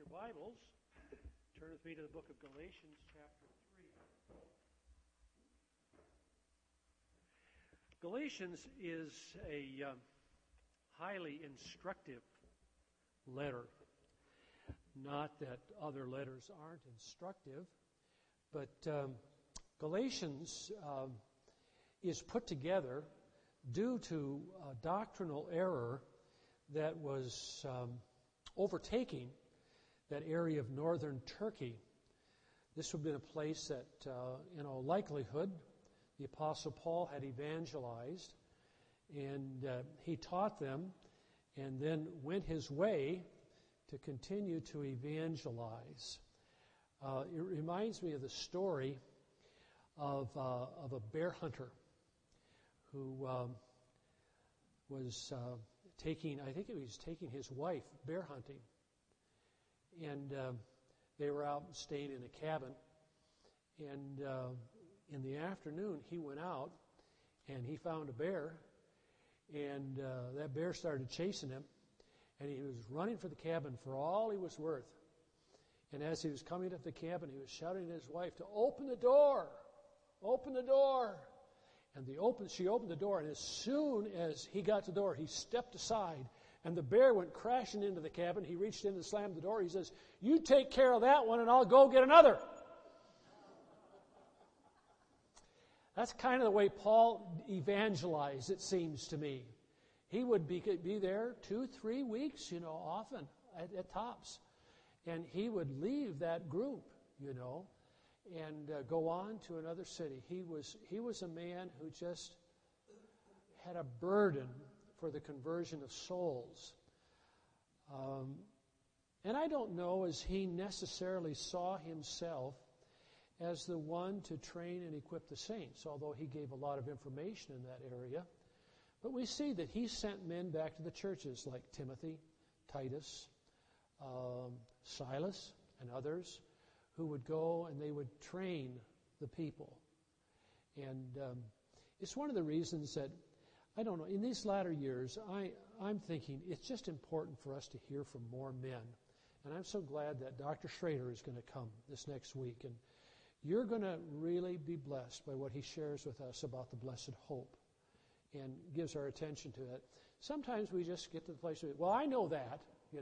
your Bibles, turn with me to the book of Galatians, chapter 3. Galatians is a highly instructive letter. Not that other letters aren't instructive, but Galatians is put together due to a doctrinal error that was overtaking that area of northern Turkey. This would have been a place that, in all likelihood, the Apostle Paul had evangelized, and he taught them and then went his way to continue to evangelize. It reminds me of the story of a bear hunter who was taking his wife bear hunting. And they were out staying in a cabin. And in the afternoon, he went out and he found a bear. And that bear started chasing him. And he was running for the cabin for all he was worth. And as he was coming up the cabin, he was shouting to his wife to open the door. Open the door. And she opened the door, and as soon as he got to the door, he stepped aside, and the bear went crashing into the cabin. He reached in and slammed the door. He says, "You take care of that one, and I'll go get another." That's kind of the way Paul evangelized, it seems to me. He would be there 2-3 weeks, often at tops. And he would leave that group, and go on to another city. He was a man who just had a burden for the conversion of souls. And I don't know as he necessarily saw himself as the one to train and equip the saints, although he gave a lot of information in that area. But we see that he sent men back to the churches like Timothy, Titus, Silas, and others, who would go and they would train the people. And it's one of the reasons that, I don't know, in these latter years, I'm thinking it's just important for us to hear from more men. And I'm so glad that Dr. Schrader is going to come this next week. And you're going to really be blessed by what he shares with us about the blessed hope and gives our attention to it. Sometimes we just get to the place where, well, I know that.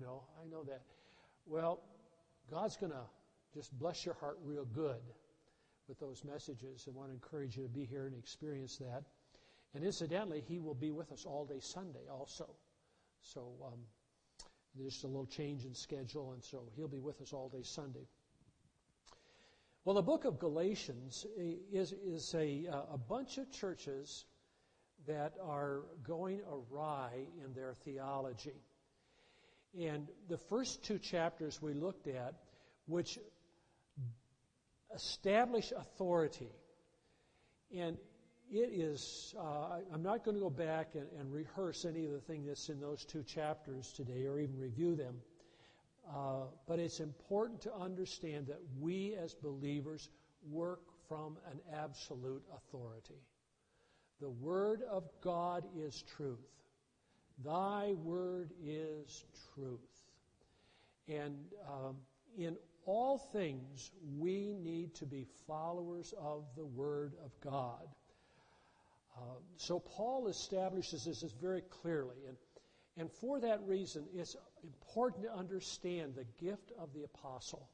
Well, God's going to just bless your heart real good with those messages. I want to encourage you to be here and experience that. And incidentally, he will be with us all day Sunday also. So there's a little change in schedule, and so he'll be with us all day Sunday. Well, the book of Galatians is a bunch of churches that are going awry in their theology. And the first 2 chapters we looked at, which establish authority. And it is, I'm not going to go back and rehearse any of the things that's in those 2 chapters today or even review them. But it's important to understand that we as believers work from an absolute authority. The Word of God is truth. Thy Word is truth. And in all things, we need to be followers of the Word of God. So Paul establishes this very clearly. And for that reason, it's important to understand the gift of the apostle.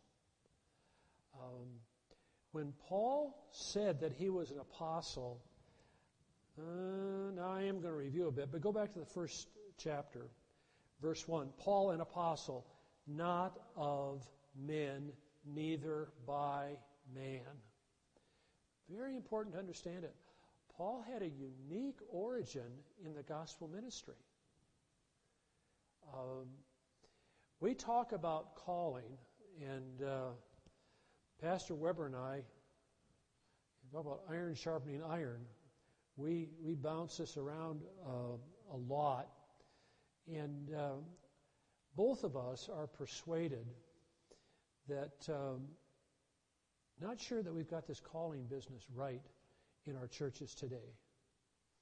When Paul said that he was an apostle, now I am going to review a bit, but go back to the first chapter, verse 1. Paul, an apostle, not of men, neither by man. Very important to understand it. Paul had a unique origin in the gospel ministry. We talk about calling, and Pastor Weber and I talk about iron sharpening iron. We bounce this around a lot, and both of us are persuaded that not sure that we've got this calling business right in our churches today.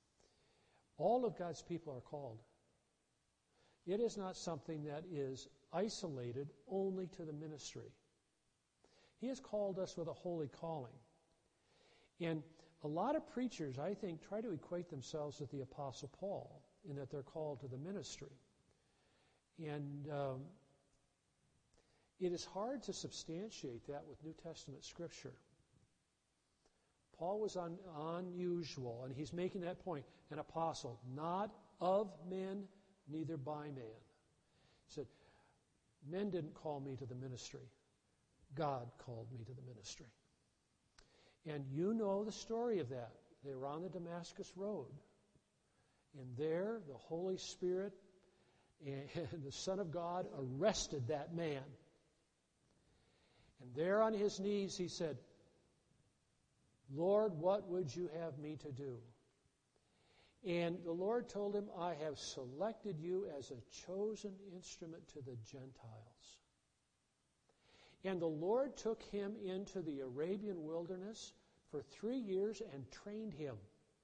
All of God's people are called. It is not something that is isolated only to the ministry. He has called us with a holy calling. And a lot of preachers, I think, try to equate themselves with the Apostle Paul in that they're called to the ministry. And it is hard to substantiate that with New Testament Scripture. Paul was unusual, and he's making that point. An apostle, not of men, neither by man. He said, men didn't call me to the ministry. God called me to the ministry. And you know the story of that. They were on the Damascus Road. And there, the Holy Spirit and the Son of God arrested that man. And there on his knees he said, Lord, what would you have me to do? And the Lord told him, I have selected you as a chosen instrument to the Gentiles. And the Lord took him into the Arabian wilderness for 3 years and trained him.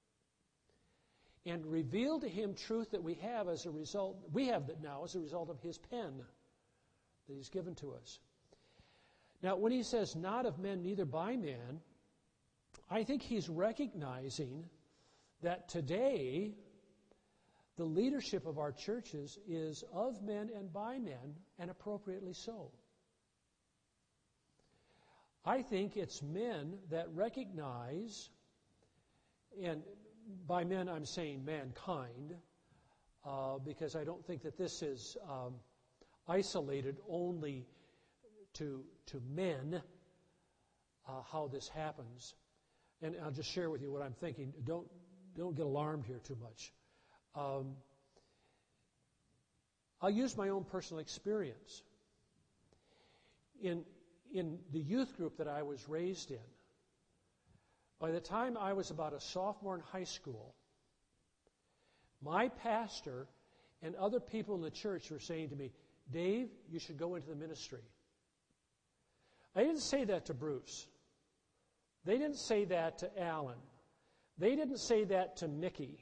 And revealed to him truth that we have as a result, as a result of his pen that he's given to us. Now, when he says, not of men, neither by man, I think he's recognizing that today the leadership of our churches is of men and by men, and appropriately so. I think it's men that recognize, and by men I'm saying mankind, because I don't think that this is isolated only to men, how this happens. And I'll just share with you what I'm thinking. Don't get alarmed here too much. I'll use my own personal experience. In the youth group that I was raised in, by the time I was about a sophomore in high school, my pastor and other people in the church were saying to me, Dave, you should go into the ministry. I didn't say that to Bruce. They didn't say that to Alan. They didn't say that to Mickey.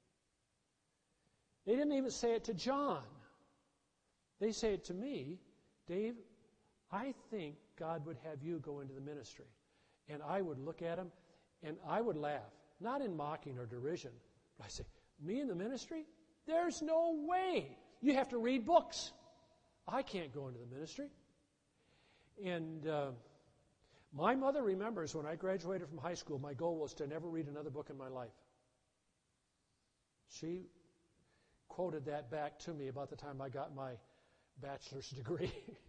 They didn't even say it to John. They say it to me, Dave, I think God would have you go into the ministry. And I would look at him and I would laugh, not in mocking or derision. But I say, me in the ministry? There's no way. You have to read books. I can't go into the ministry. And my mother remembers when I graduated from high school, my goal was to never read another book in my life. She quoted that back to me about the time I got my bachelor's degree.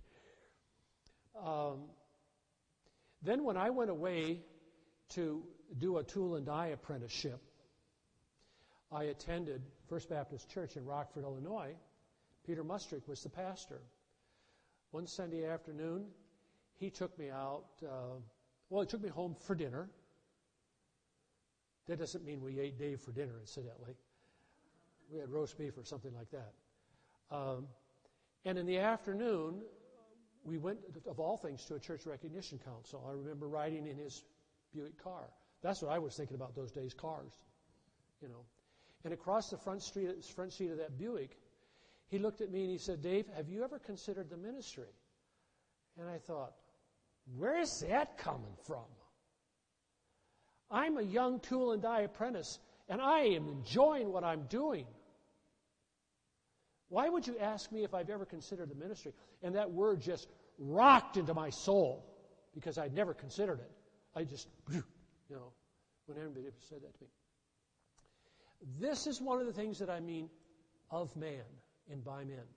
Then when I went away to do a tool and die apprenticeship, I attended First Baptist Church in Rockford, Illinois. Peter Mustrick was the pastor. One Sunday afternoon, he took me out. He took me home for dinner. That doesn't mean we ate Dave for dinner, incidentally. We had roast beef or something like that. And in the afternoon, we went, of all things, to a church recognition council. I remember riding in his Buick car. That's what I was thinking about those days, cars. You know. And across the front seat of that Buick, he looked at me and he said, Dave, have you ever considered the ministry? And I thought, where's that coming from? I'm a young tool and die apprentice, and I am enjoying what I'm doing. Why would you ask me if I've ever considered the ministry? And that word just rocked into my soul because I'd never considered it. I just, when anybody said that to me. This is one of the things that I mean of man and by men.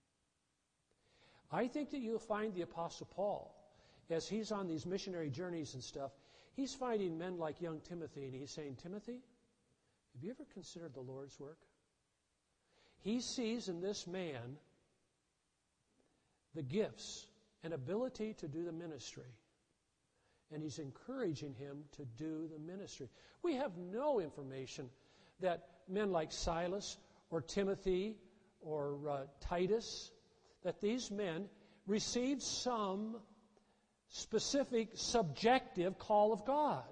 I think that you'll find the Apostle Paul, as he's on these missionary journeys and stuff, he's finding men like young Timothy, and he's saying, Timothy, have you ever considered the Lord's work? He sees in this man the gifts and ability to do the ministry, and he's encouraging him to do the ministry. We have no information that men like Silas or Timothy or Titus, that these men received some specific subjective call of God.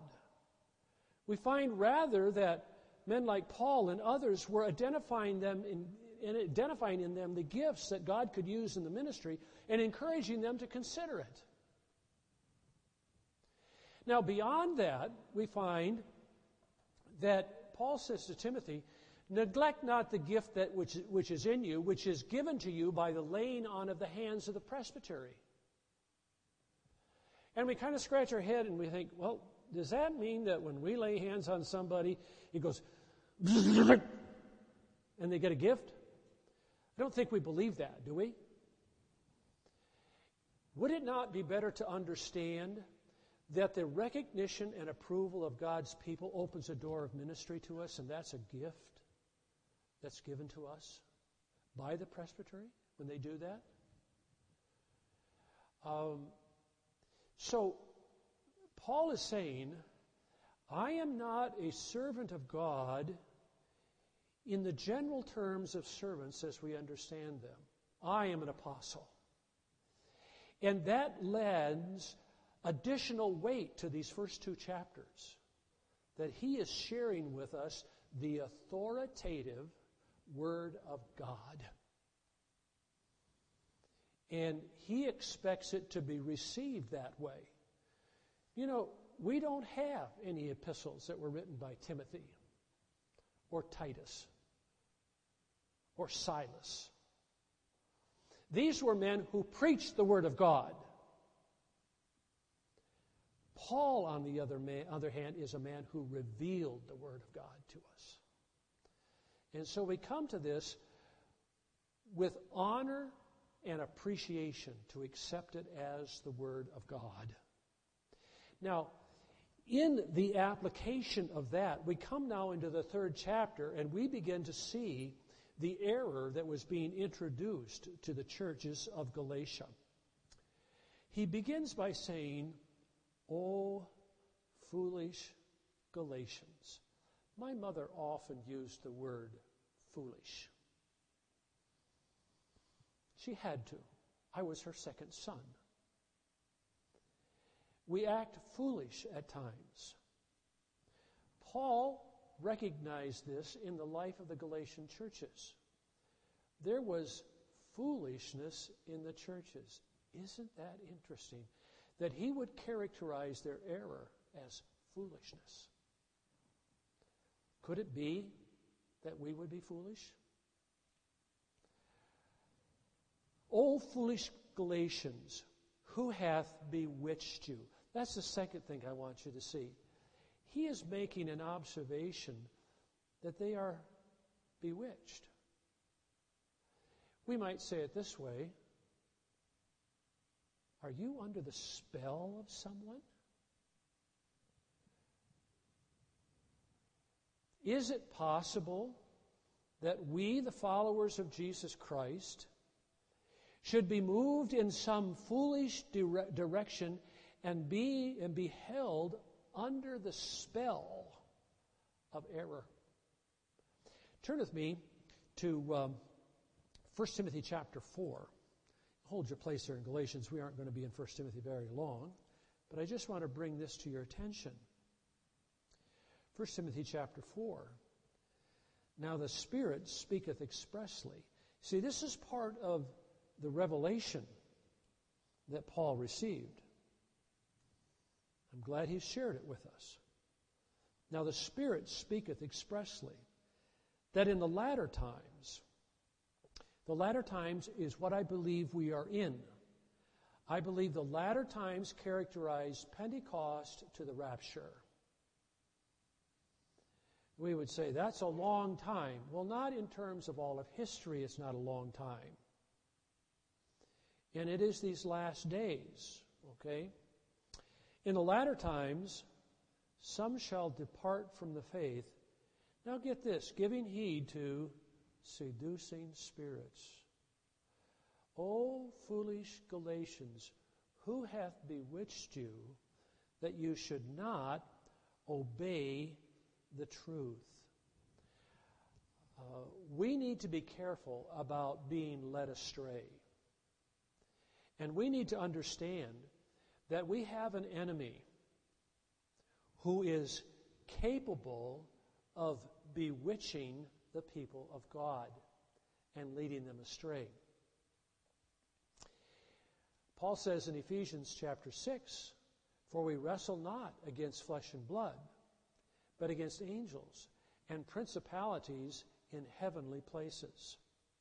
We find rather that men like Paul and others were identifying them and identifying in them the gifts that God could use in the ministry and encouraging them to consider it. Now, beyond that, we find that Paul says to Timothy, neglect not the gift that which is in you, which is given to you by the laying on of the hands of the presbytery. And we kind of scratch our head and we think, well, does that mean that when we lay hands on somebody, it goes and they get a gift? I don't think we believe that, do we? Would it not be better to understand that the recognition and approval of God's people opens a door of ministry to us, and that's a gift that's given to us by the presbytery when they do that? So, Paul is saying, I am not a servant of God in the general terms of servants as we understand them. I am an apostle. And that lends additional weight to these first two chapters, that he is sharing with us the authoritative Word of God. And he expects it to be received that way. You know, we don't have any epistles that were written by Timothy or Titus or Silas. These were men who preached the Word of God. Paul, on the other hand, is a man who revealed the Word of God to us. And so we come to this with honor and appreciation to accept it as the Word of God. Now, in the application of that, we come now into the third chapter and we begin to see the error that was being introduced to the churches of Galatia. He begins by saying, "O foolish Galatians." My mother often used the word foolish. She had to. I was her second son. We act foolish at times. Paul recognized this in the life of the Galatian churches. There was foolishness in the churches. Isn't that interesting? That he would characterize their error as foolishness. Could it be that we would be foolish? O foolish Galatians, who hath bewitched you? That's the second thing I want you to see. He is making an observation that they are bewitched. We might say it this way: are you under the spell of someone? Is it possible that we, the followers of Jesus Christ, should be moved in some foolish direction and be held under the spell of error? Turn with me to 1 Timothy chapter 4. Hold your place there in Galatians. We aren't going to be in 1 Timothy very long, but I just want to bring this to your attention. 1 Timothy chapter 4. Now the Spirit speaketh expressly. See, this is part of the revelation that Paul received. I'm glad he shared it with us. Now the Spirit speaketh expressly that in the latter times is what I believe we are in. I believe the latter times characterize Pentecost to the rapture. We would say that's a long time. Well, not in terms of all of history, it's not a long time. And it is these last days, okay? In the latter times, some shall depart from the faith. Now get this, giving heed to seducing spirits. O foolish Galatians, who hath bewitched you that you should not obey the truth? We need to be careful about being led astray. And we need to understand that we have an enemy who is capable of bewitching the people of God. and leading them astray. Paul says in Ephesians chapter 6, "For we wrestle not against flesh and blood, but against angels and principalities in heavenly places."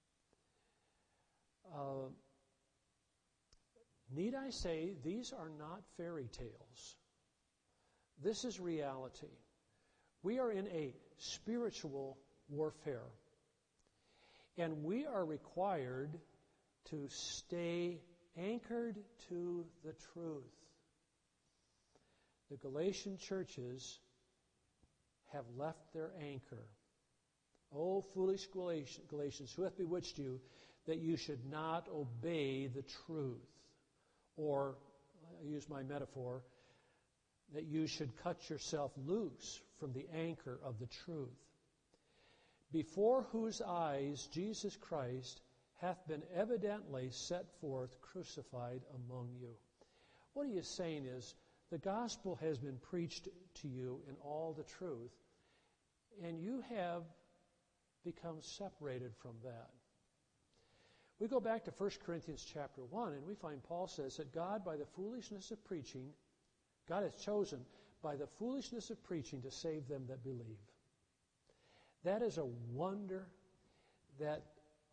Need I say, these are not fairy tales. This is reality. We are in a spiritual warfare, and we are required to stay anchored to the truth. The Galatian churches have left their anchor. "O foolish Galatians, who hath bewitched you, that you should not obey the truth?" Or, I use my metaphor, that you should cut yourself loose from the anchor of the truth, before whose eyes Jesus Christ hath been evidently set forth crucified among you. What he is saying is, the gospel has been preached to you in all the truth, and you have become separated from that. We go back to 1 Corinthians chapter 1, and we find Paul says that God, by the foolishness of preaching, God has chosen by the foolishness of preaching to save them that believe. That is a wonder that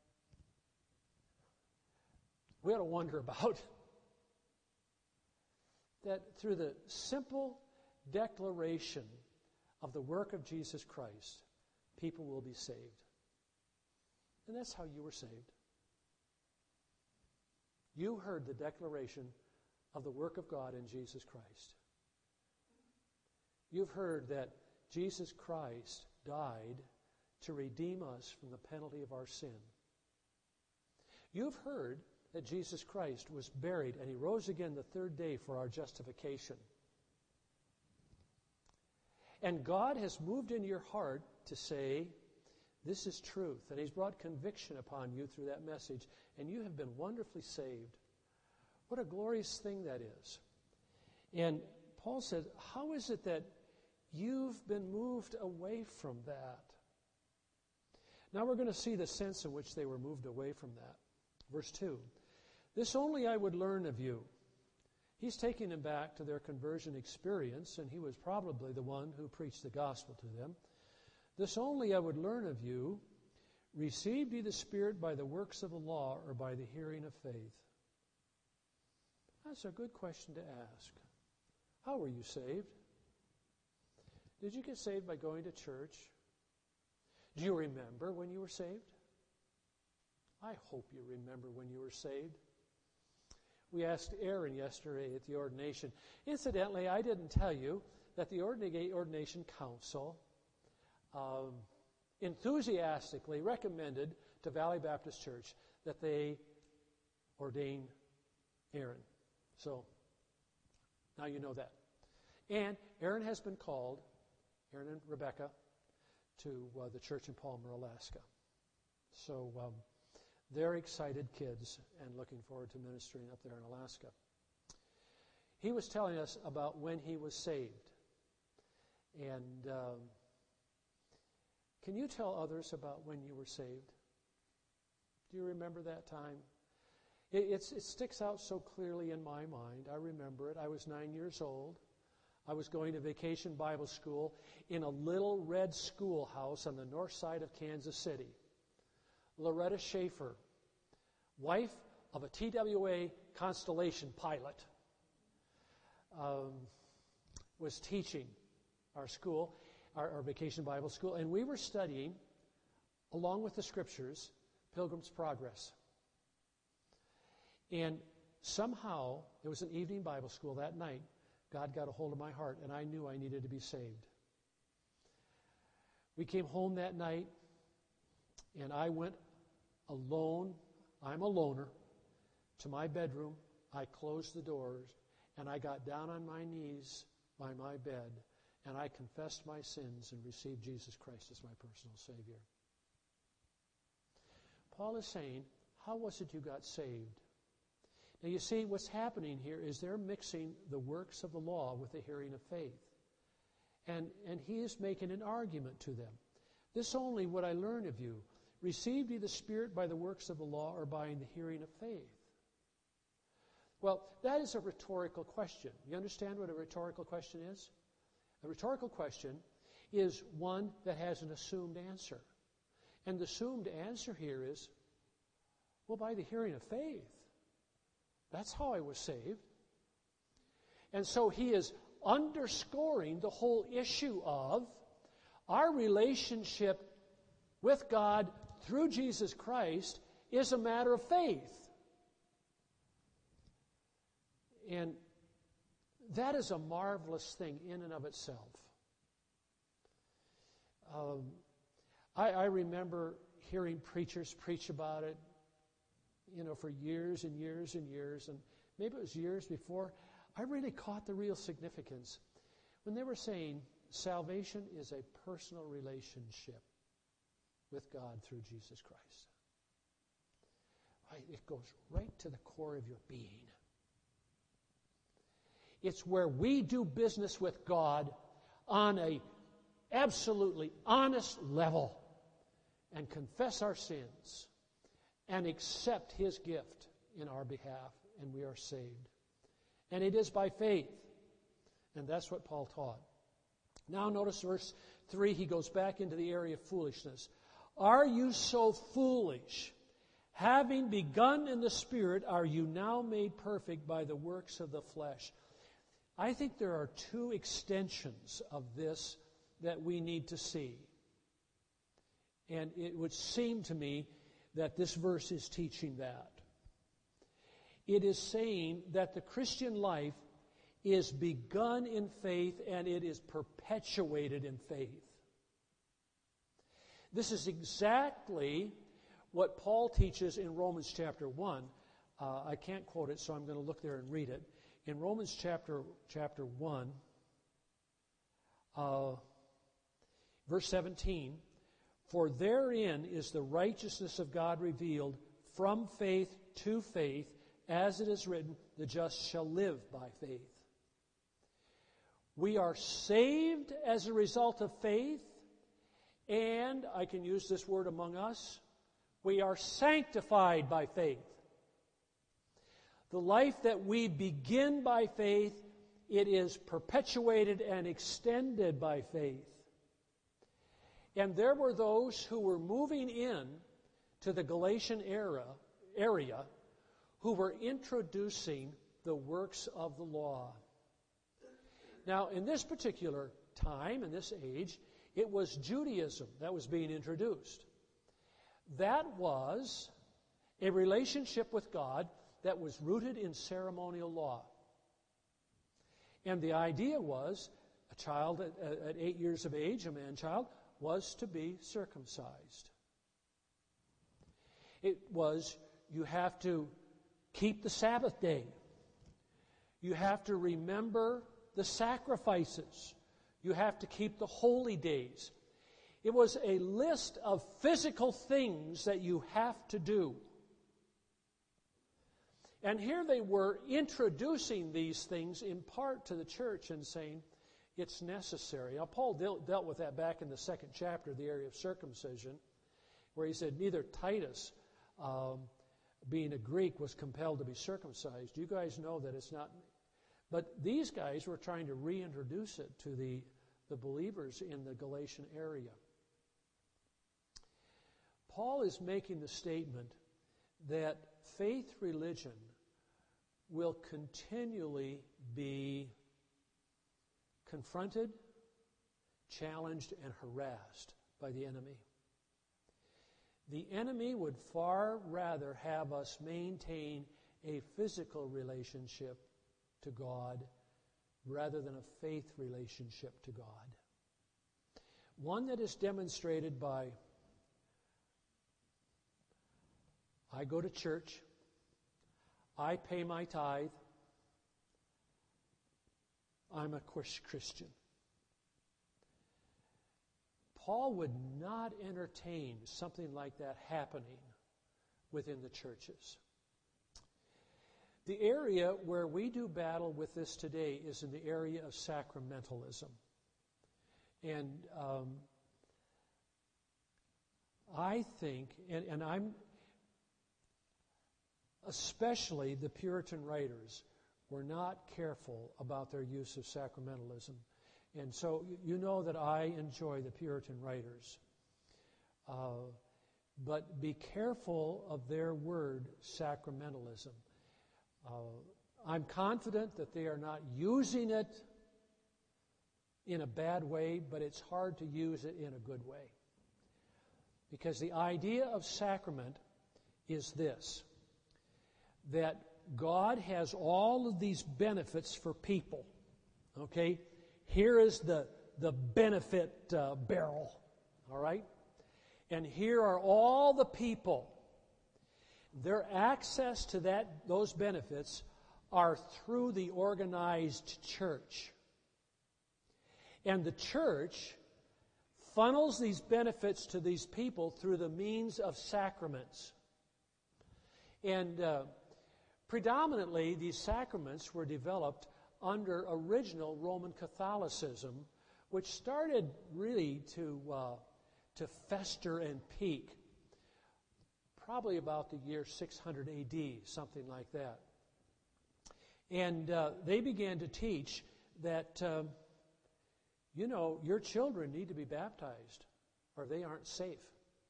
we ought to wonder about. That through the simple declaration of the work of Jesus Christ, people will be saved. And that's how you were saved. You heard the declaration of the work of God in Jesus Christ. You've heard that Jesus Christ died to redeem us from the penalty of our sin. You've heard that Jesus Christ was buried and he rose again the third day for our justification. And God has moved in your heart to say, this is truth. And he's brought conviction upon you through that message. And you have been wonderfully saved. What a glorious thing that is. And Paul said, how is it that you've been moved away from that? Now we're going to see the sense in which they were moved away from that. Verse 2. This only I would learn of you. He's taking them back to their conversion experience, and he was probably the one who preached the gospel to them. This only I would learn of you. Received ye the Spirit by the works of the law or by the hearing of faith? That's a good question to ask. How were you saved? Did you get saved by going to church? Do you remember when you were saved? I hope you remember when you were saved. We asked Aaron yesterday at the ordination. Incidentally, I didn't tell you that the ordination council enthusiastically recommended to Valley Baptist Church that they ordain Aaron. So, now you know that. And Aaron has been called, Aaron and Rebecca, to the church in Palmer, Alaska. So, they're excited kids and looking forward to ministering up there in Alaska. He was telling us about when he was saved. And can you tell others about when you were saved? Do you remember that time? It sticks out so clearly in my mind. I remember it. I was 9 years old. I was going to vacation Bible school in a little red schoolhouse on the north side of Kansas City. Loretta Schaefer, wife of a TWA Constellation pilot, was teaching our school, our vacation Bible school, and we were studying, along with the Scriptures, Pilgrim's Progress. And somehow, it was an evening Bible school that night, God got a hold of my heart, and I knew I needed to be saved. We came home that night, and I went alone, I'm a loner, to my bedroom. I closed the doors, and I got down on my knees by my bed, and I confessed my sins and received Jesus Christ as my personal Savior. Paul is saying, how was it you got saved? Now you see, what's happening here is they're mixing the works of the law with the hearing of faith. And he is making an argument to them. This only would I learn of you. Received ye the Spirit by the works of the law or by the hearing of faith? Well, that is a rhetorical question. You understand what a rhetorical question is? A rhetorical question is one that has an assumed answer. And the assumed answer here is, well, by the hearing of faith. That's how I was saved. And so he is underscoring the whole issue of our relationship with God through Jesus Christ is a matter of faith. And that is a marvelous thing in and of itself. I remember hearing preachers preach about it, for years and years and years, and maybe it was years before I really caught the real significance when they were saying salvation is a personal relationship with God through Jesus Christ. Right? It goes right to the core of your being. It's where we do business with God on a absolutely honest level and confess our sins and accept His gift in our behalf, and we are saved. And it is by faith. And that's what Paul taught. Now notice verse 3, he goes back into the area of foolishness. Are you so foolish? Having begun in the Spirit, are you now made perfect by the works of the flesh? I think there are two extensions of this that we need to see. And it would seem to me that this verse is teaching that. It is saying that the Christian life is begun in faith and it is perpetuated in faith. This is exactly what Paul teaches in Romans chapter 1. I can't quote it, so I'm going to look there and read it. In Romans chapter 1, verse 17, for therein is the righteousness of God revealed from faith to faith, as it is written, the just shall live by faith. We are saved as a result of faith, and I can use this word among us, we are sanctified by faith. The life that we begin by faith, it is perpetuated and extended by faith. And there were those who were moving in to the Galatian area who were introducing the works of the law. Now, in this particular time, in this age, it was Judaism that was being introduced. That was a relationship with God that was rooted in ceremonial law. And the idea was a child at 8 years of age, a man-child, was to be circumcised. It was, you have to keep the Sabbath day. You have to remember the sacrifices. You have to keep the holy days. It was a list of physical things that you have to do. And here they were introducing these things in part to the church and saying, it's necessary. Now, Paul dealt with that back in the 2nd chapter, the area of circumcision, where he said neither Titus, being a Greek, was compelled to be circumcised. You guys know that it's not. But these guys were trying to reintroduce it to the believers in the Galatian area. Paul is making the statement that faith religion will continually be confronted, challenged, and harassed by the enemy. The enemy would far rather have us maintain a physical relationship to God rather than a faith relationship to God. One that is demonstrated by, I go to church, I pay my tithe, I'm a Christian. Paul would not entertain something like that happening within the churches. The area where we do battle with this today is in the area of sacramentalism. And I think, and I'm, especially the Puritan writers, were not careful about their use of sacramentalism. And so you know that I enjoy the Puritan writers. But be careful of their word, sacramentalism. I'm confident that they are not using it in a bad way, but it's hard to use it in a good way. Because the idea of sacrament is this, that God has all of these benefits for people. Okay? Here is the benefit barrel. All right? And here are all the people. Their access to those benefits are through the organized church. And the church funnels these benefits to these people through the means of sacraments. And predominantly, these sacraments were developed under original Roman Catholicism, which started really to fester and peak probably about the year 600 AD, something like that. And they began to teach that, your children need to be baptized or they aren't safe.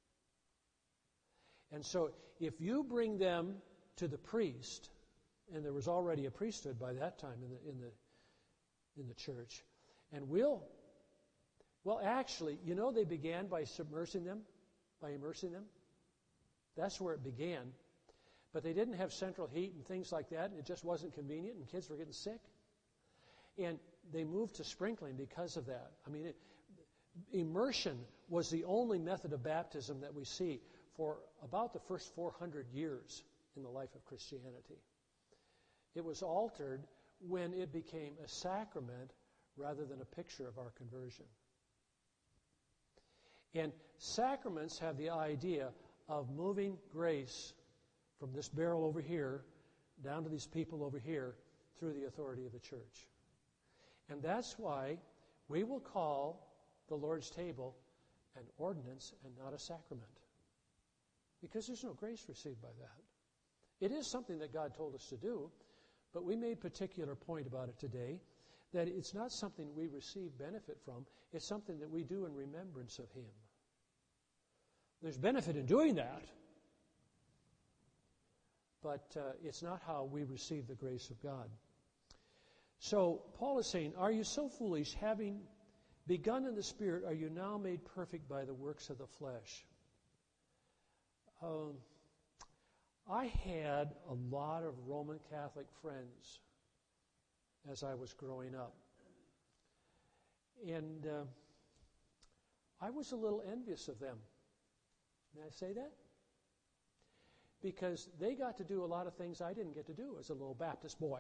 And so if you bring them to the priest, and there was already a priesthood by that time in the church, and actually, they began by immersing them. That's where it began. But they didn't have central heat and things like that, and it just wasn't convenient, and kids were getting sick. And they moved to sprinkling because of that. I mean, immersion was the only method of baptism that we see for about the first 400 years in the life of Christianity. It was altered when it became a sacrament rather than a picture of our conversion. And sacraments have the idea of moving grace from this barrel over here down to these people over here through the authority of the church. And that's why we will call the Lord's table an ordinance and not a sacrament. Because there's no grace received by that. It is something that God told us to do, but we made particular point about it today, that it's not something we receive benefit from, it's something that we do in remembrance of Him. There's benefit in doing that, but it's not how we receive the grace of God. So Paul is saying, are you so foolish, having begun in the Spirit, are you now made perfect by the works of the flesh? I had a lot of Roman Catholic friends as I was growing up. And I was a little envious of them. May I say that? Because they got to do a lot of things I didn't get to do as a little Baptist boy.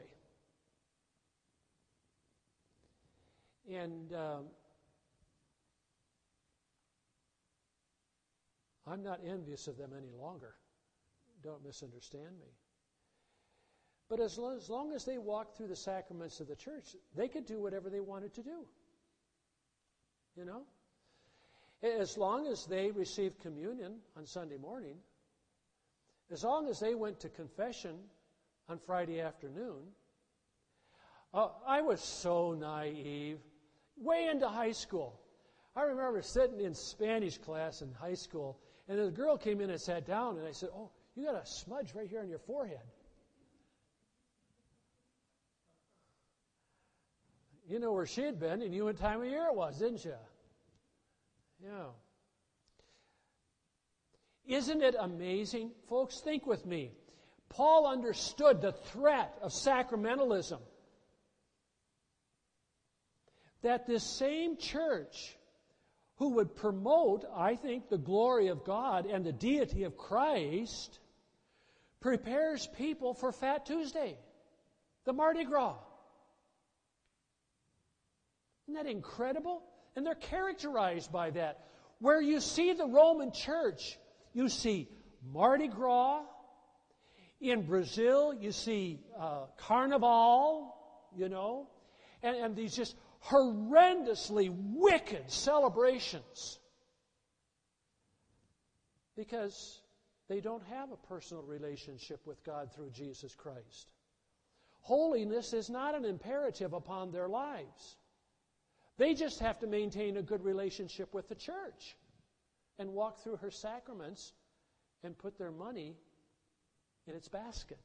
And I'm not envious of them any longer. Don't misunderstand me. But as long as they walked through the sacraments of the church, they could do whatever they wanted to do. You know? As long as they received communion on Sunday morning, as long as they went to confession on Friday afternoon, I was so naive. Way into high school. I remember sitting in Spanish class in high school, and a girl came in and sat down, and I said, "Oh, you got a smudge right here on your forehead." You know where she had been, and you knew what time of year it was, didn't you? Yeah. Isn't it amazing? Folks, think with me. Paul understood the threat of sacramentalism. That this same church who would promote, I think, the glory of God and the deity of Christ prepares people for Fat Tuesday, the Mardi Gras. Isn't that incredible? And they're characterized by that. Where you see the Roman church, you see Mardi Gras. In Brazil, you see Carnival, and these just horrendously wicked celebrations. because they don't have a personal relationship with God through Jesus Christ. Holiness is not an imperative upon their lives. They just have to maintain a good relationship with the church and walk through her sacraments and put their money in its basket.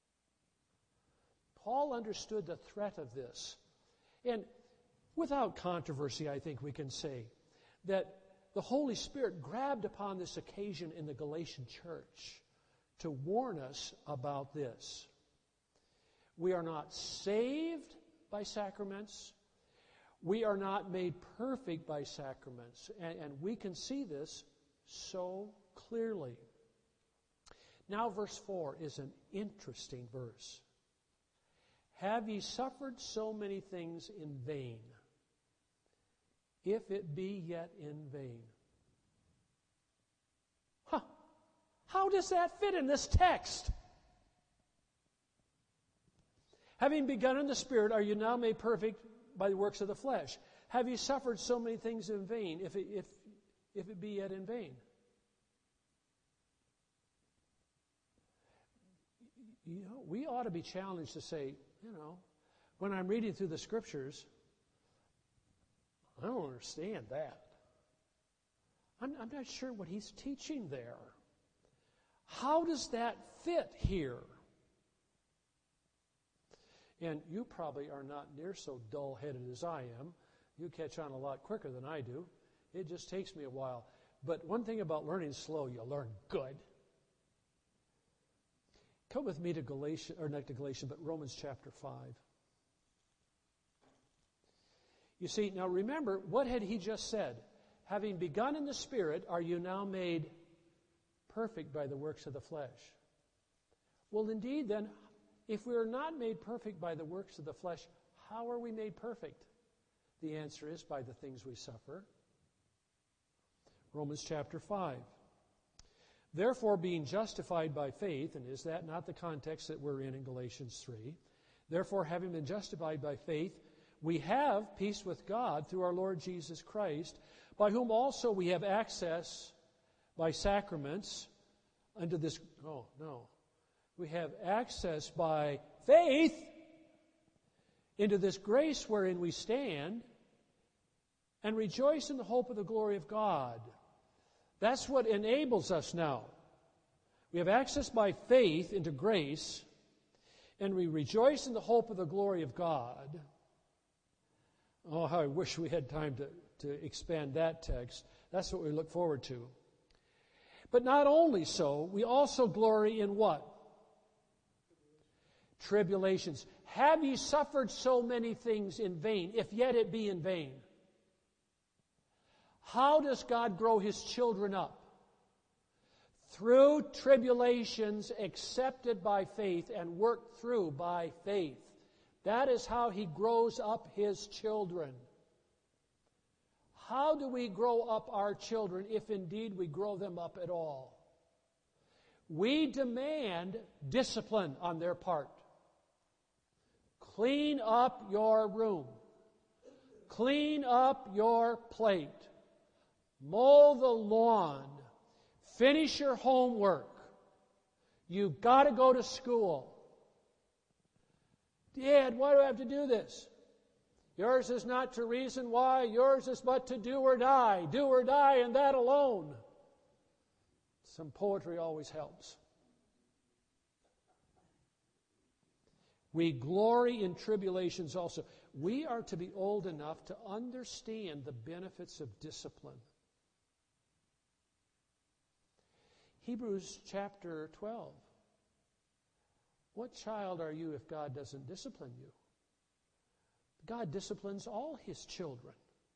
Paul understood the threat of this. And without controversy, I think we can say that the Holy Spirit grabbed upon this occasion in the Galatian church to warn us about this. We are not saved by sacraments. We are not made perfect by sacraments. And we can see this so clearly. Now verse 4 is an interesting verse. Have ye suffered so many things in vain, if it be yet in vain? How does that fit in this text? Having begun in the Spirit, are you now made perfect by the works of the flesh? Have you suffered so many things in vain, if it be yet in vain? You know, we ought to be challenged to say, when I'm reading through the Scriptures, I don't understand that. I'm not sure what he's teaching there. How does that fit here? And you probably are not near so dull-headed as I am. You catch on a lot quicker than I do. It just takes me a while. But one thing about learning slow, you learn good. Come with me to Romans chapter 5. You see, now remember, what had he just said? Having begun in the Spirit, are you now made perfect by the works of the flesh? Well, indeed, then, if we are not made perfect by the works of the flesh, how are we made perfect? The answer is by the things we suffer. Romans chapter 5. Therefore, being justified by faith, and is that not the context that we're in Galatians 3? Therefore, having been justified by faith, we have peace with God through our Lord Jesus Christ, by whom also we have access by sacraments unto this. We have access by faith into this grace wherein we stand and rejoice in the hope of the glory of God. That's what enables us now. We have access by faith into grace, and we rejoice in the hope of the glory of God. Oh, how I wish we had time to expand that text. That's what we look forward to. But not only so, we also glory in what? Tribulations. Have ye suffered so many things in vain, if yet it be in vain? How does God grow His children up? Through tribulations accepted by faith and worked through by faith. That is how He grows up His children. How do we grow up our children, if indeed we grow them up at all? We demand discipline on their part. Clean up your room. Clean up your plate. Mow the lawn. Finish your homework. You've got to go to school. Dad, why do I have to do this? Yours is not to reason why. Yours is but to do or die. Do or die, and that alone. Some poetry always helps. We glory in tribulations also. We are to be old enough to understand the benefits of discipline. Hebrews chapter 12. What child are you if God doesn't discipline you? God disciplines all His children.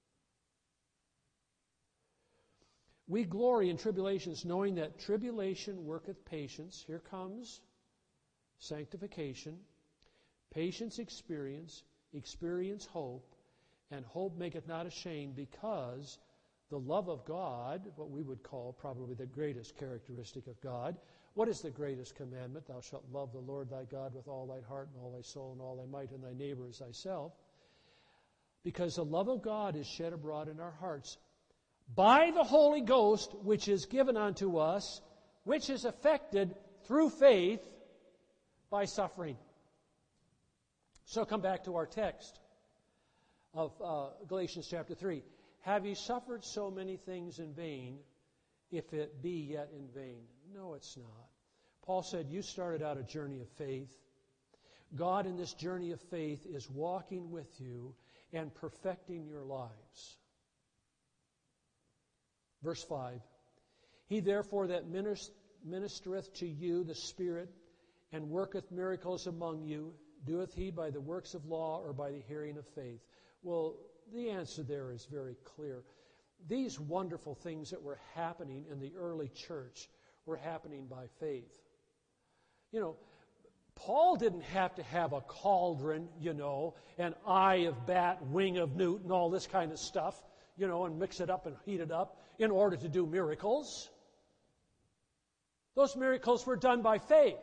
We glory in tribulations, knowing that tribulation worketh patience. Here comes sanctification. Patience experience, experience hope, and hope maketh not ashamed, because the love of God, what we would call probably the greatest characteristic of God. What is the greatest commandment? Thou shalt love the Lord thy God with all thy heart and all thy soul and all thy might, and thy neighbor as thyself. Because the love of God is shed abroad in our hearts by the Holy Ghost, which is given unto us, which is effected through faith by suffering. So come back to our text of Galatians chapter 3. Have ye suffered so many things in vain, if it be yet in vain? No, it's not. Paul said, you started out a journey of faith. God in this journey of faith is walking with you and perfecting your lives. Verse 5. He therefore that ministereth to you the Spirit, and worketh miracles among you, doeth he by the works of law or by the hearing of faith? Well, the answer there is very clear. These wonderful things that were happening in the early church were happening by faith. You know, Paul didn't have to have a cauldron, an eye of bat, wing of newt, and all this kind of stuff, and mix it up and heat it up in order to do miracles. Those miracles were done by faith.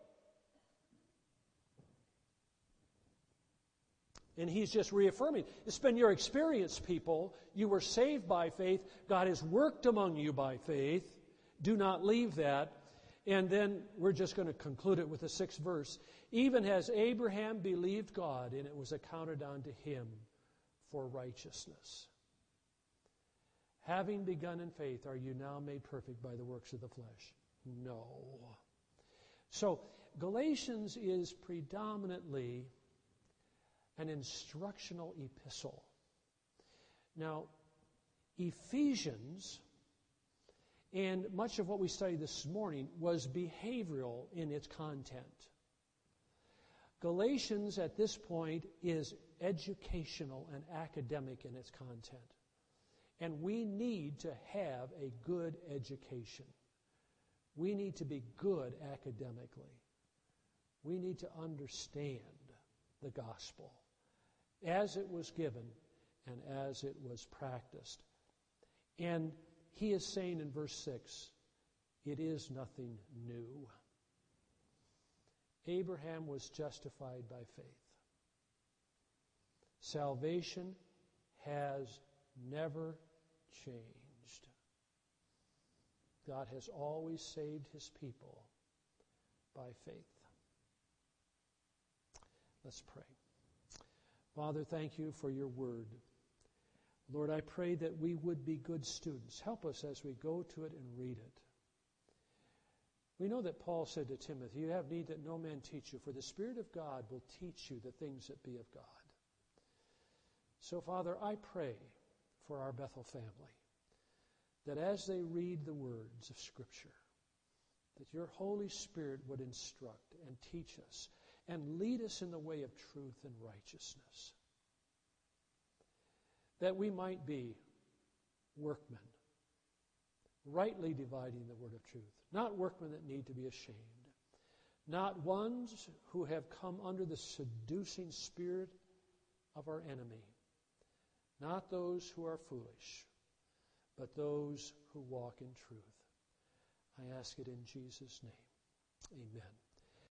And he's just reaffirming. It's been your experience, people. You were saved by faith. God has worked among you by faith. Do not leave that. And then we're just going to conclude it with the 6th verse. Even as Abraham believed God, and it was accounted unto him for righteousness. Having begun in faith, are you now made perfect by the works of the flesh? No. So Galatians is predominantly an instructional epistle. Now, Ephesians, and much of what we studied this morning, was behavioral in its content. Galatians, at this point, is educational and academic in its content. And we need to have a good education. We need to be good academically. We need to understand the gospel as it was given and as it was practiced. And he is saying in verse 6, it is nothing new. Abraham was justified by faith. Salvation has never changed. God has always saved his people by faith. Let's pray. Father, thank you for your word. Lord, I pray that we would be good students. Help us as we go to it and read it. We know that Paul said to Timothy, you have need that no man teach you, for the Spirit of God will teach you the things that be of God. So, Father, I pray for our Bethel family, that as they read the words of Scripture, that your Holy Spirit would instruct and teach us and lead us in the way of truth and righteousness, that we might be workmen, rightly dividing the word of truth, not workmen that need to be ashamed, not ones who have come under the seducing spirit of our enemy, not those who are foolish, but those who walk in truth. I ask it in Jesus' name. Amen.